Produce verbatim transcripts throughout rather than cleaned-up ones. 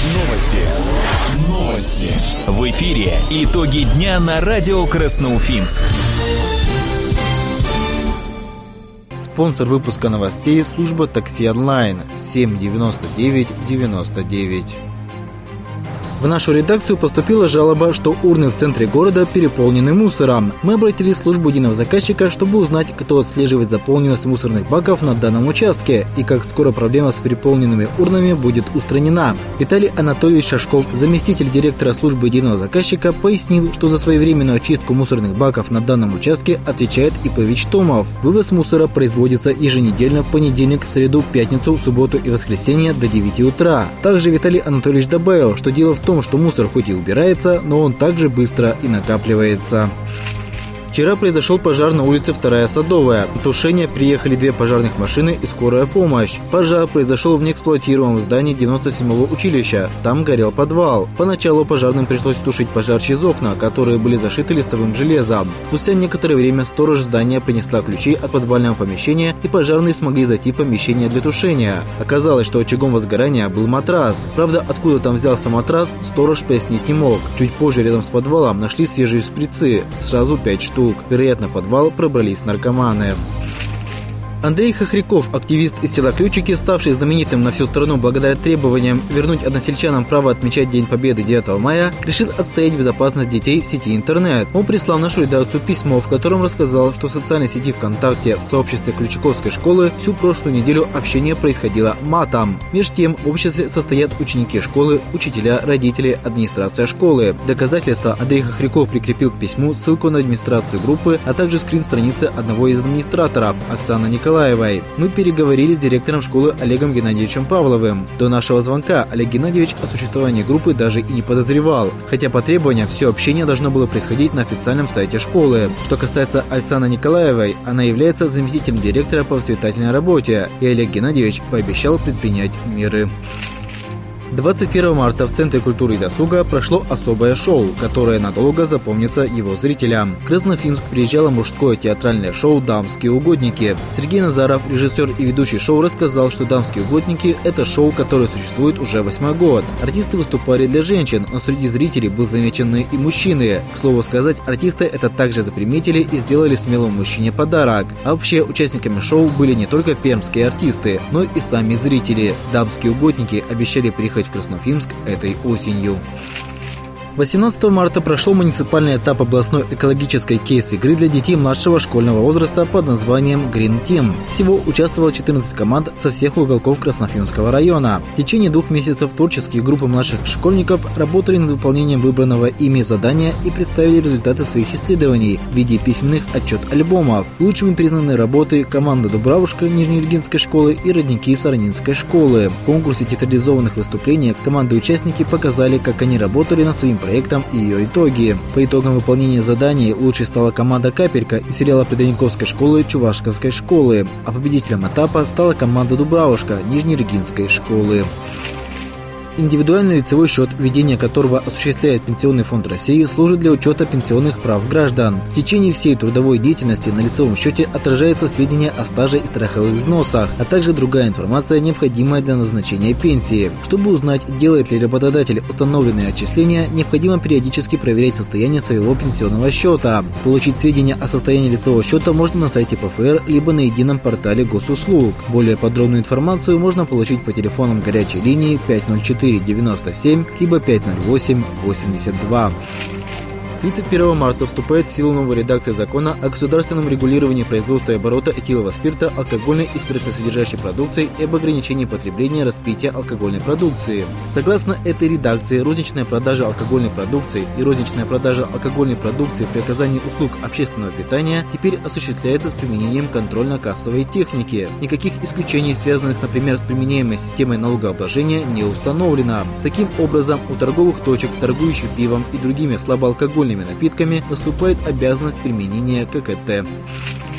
Новости. Новости. В эфире итоги дня на радио Красноуфимск. Спонсор выпуска новостей – служба такси онлайн семь девяносто девять девяносто девять. В нашу редакцию поступила жалоба, что урны в центре города переполнены мусором. Мы обратились в службу единого заказчика, чтобы узнать, кто отслеживает заполненность мусорных баков на данном участке и как скоро проблема с переполненными урнами будет устранена. Виталий Анатольевич Шашков, заместитель директора службы единого заказчика, пояснил, что за своевременную очистку мусорных баков на данном участке отвечает ИП Вичтомов. Вывоз мусора производится еженедельно в понедельник, среду, пятницу, субботу и воскресенье до девяти утра. Также Виталий Анатольевич добавил, что дело в том, что мусор хоть и убирается, но он также быстро и накапливается. Вчера произошел пожар на улице вторая Садовая. На тушение приехали две пожарных машины и скорая помощь. Пожар произошел в неэксплуатируемом здании девяносто седьмого училища. Там горел подвал. Поначалу пожарным пришлось тушить пожар через окна, которые были зашиты листовым железом. Спустя некоторое время сторож здания принесла ключи от подвального помещения, и пожарные смогли зайти в помещение для тушения. Оказалось, что очагом возгорания был матрас. Правда, откуда там взялся матрас, сторож пояснить не мог. Чуть позже рядом с подвалом нашли свежие шприцы. Сразу пять штук. Вероятно, в подвал пробрались наркоманы. Андрей Хохряков, активист из села Ключики, ставший знаменитым на всю страну благодаря требованиям вернуть односельчанам право отмечать День Победы девятого мая, решил отстоять безопасность детей в сети интернет. Он прислал в нашу редакцию письмо, в котором рассказал, что в социальной сети ВКонтакте в сообществе Ключиковской школы всю прошлую неделю общение происходило матом. Между тем, в обществе состоят ученики школы, учителя, родители, администрация школы. Доказательства Андрей Хохряков прикрепил к письму ссылку на администрацию группы, а также скрин страницы одного из администраторов, Оксаны Николаевой. Мы переговорили с директором школы Олегом Геннадьевичем Павловым. До нашего звонка Олег Геннадьевич о существовании группы даже и не подозревал, хотя по требованиям все общение должно было происходить на официальном сайте школы. Что касается Оксаны Николаевой, она является заместителем директора по воспитательной работе, и Олег Геннадьевич пообещал предпринять меры. двадцать первого марта в Центре культуры и досуга прошло особое шоу, которое надолго запомнится его зрителям. В Красноуфимск приезжало мужское театральное шоу «Дамские угодники». Сергей Назаров, режиссер и ведущий шоу, рассказал, что «Дамские угодники» – это шоу, которое существует уже восьмой год. Артисты выступали для женщин, но среди зрителей был замечены и мужчины. К слову сказать, артисты это также заприметили и сделали смелому мужчине подарок. А вообще, участниками шоу были не только пермские артисты, но и сами зрители. «Дамские угодники» обещали приехать в Красноуфимск этой осенью. восемнадцатого марта прошел муниципальный этап областной экологической кейс-игры для детей младшего школьного возраста под названием Green Team. Всего участвовало четырнадцать команд со всех уголков Красноуфимского района. В течение двух месяцев творческие группы младших школьников работали над выполнением выбранного ими задания и представили результаты своих исследований в виде письменных отчет-альбомов. Лучшими признаны работы команда Дубравушка Нижнеиргинской школы и родники Саранинской школы. В конкурсе театрализованных выступлений команды-участники показали, как они работали над своим проектом и ее итоги. По итогам выполнения заданий лучшей стала команда Капелька из сериала Придоньковской школы Чувашковской школы, а победителем этапа стала команда Дубравушка Нижнеиргинской школы. Индивидуальный лицевой счет, ведение которого осуществляет Пенсионный фонд России, служит для учета пенсионных прав граждан. В течение всей трудовой деятельности на лицевом счете отражаются сведения о стаже и страховых взносах, а также другая информация, необходимая для назначения пенсии. Чтобы узнать, делает ли работодатель установленные отчисления, необходимо периодически проверять состояние своего пенсионного счета. Получить сведения о состоянии лицевого счета можно на сайте ПФР, либо на едином портале госуслуг. Более подробную информацию можно получить по телефонам горячей линии пять ноль четыре девяносто семь, либо пять ноль восемь восемьдесят два. тридцать первого марта вступает в силу новая редакция закона о государственном регулировании производства и оборота этилового спирта, алкогольной и спиртосодержащей продукции и об ограничении потребления распития алкогольной продукции. Согласно этой редакции, розничная продажа алкогольной продукции и розничная продажа алкогольной продукции при оказании услуг общественного питания теперь осуществляется с применением контрольно-кассовой техники. Никаких исключений, связанных, например, с применяемой системой налогообложения, не установлено. Таким образом, у торговых точек, торгующих пивом и другими слабоалкогольными напитками, наступает обязанность применения ка ка тэ.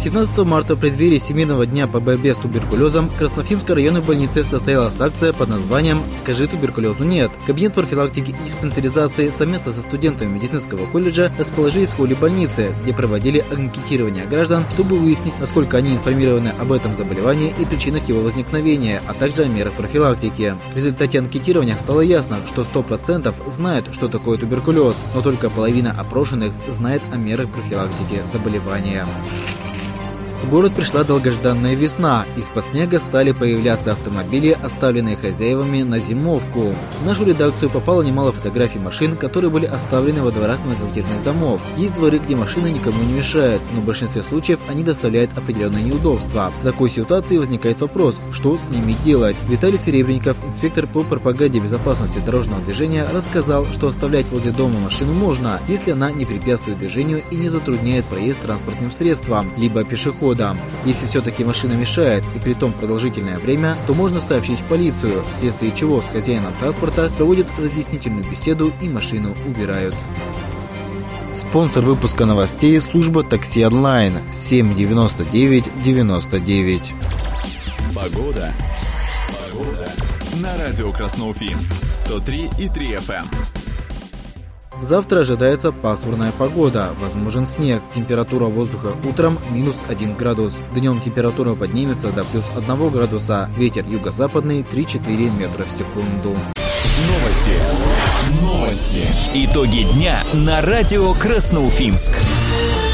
семнадцатого марта в преддверии Всемирного дня по борьбе с туберкулезом в Красноуфимской районной больнице состоялась акция под названием «Скажи туберкулезу нет». Кабинет профилактики и диспансеризации совместно со студентами медицинского колледжа расположились в холле больницы, где проводили анкетирование граждан, чтобы выяснить, насколько они информированы об этом заболевании и причинах его возникновения, а также о мерах профилактики. В результате анкетирования стало ясно, что сто процентов знают, что такое туберкулез, но только половина опрошенных знает о мерах профилактики заболевания. В город пришла долгожданная весна. Из-под снега стали появляться автомобили, оставленные хозяевами на зимовку. В нашу редакцию попало немало фотографий машин, которые были оставлены во дворах многоквартирных домов. Есть дворы, где машины никому не мешают, но в большинстве случаев они доставляют определенные неудобства. В такой ситуации возникает вопрос, что с ними делать. Виталий Серебренников, инспектор по пропаганде безопасности дорожного движения, рассказал, что оставлять возле дома машину можно, если она не препятствует движению и не затрудняет проезд транспортным средствам, либо пешеходам. Если все-таки машина мешает, и при том продолжительное время, то можно сообщить в полицию, вследствие чего с хозяином транспорта проводят разъяснительную беседу и машину убирают. Спонсор выпуска новостей – служба такси онлайн семь девяносто девять девяносто девять. Погода. Погода. На радио Красноуфимск сто три и три эф эм. Завтра ожидается пасмурная погода, возможен снег, температура воздуха утром минус один градус, днем температура поднимется до плюс один градуса, ветер юго-западный три-четыре метра в секунду. Новости. Новости. Итоги дня на радио Красноуфимск.